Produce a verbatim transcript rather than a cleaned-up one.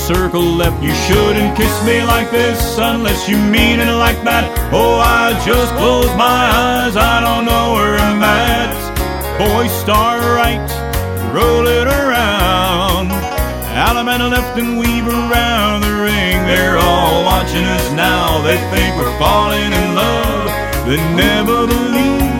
circle left. You shouldn't kiss me like this unless you mean it like that. Oh, I just close my eyes, I don't know where I'm at. Boys, start right, roll it around. Allemande left and weave around the ring. They're all watching us now. They think we're falling in love. They never believe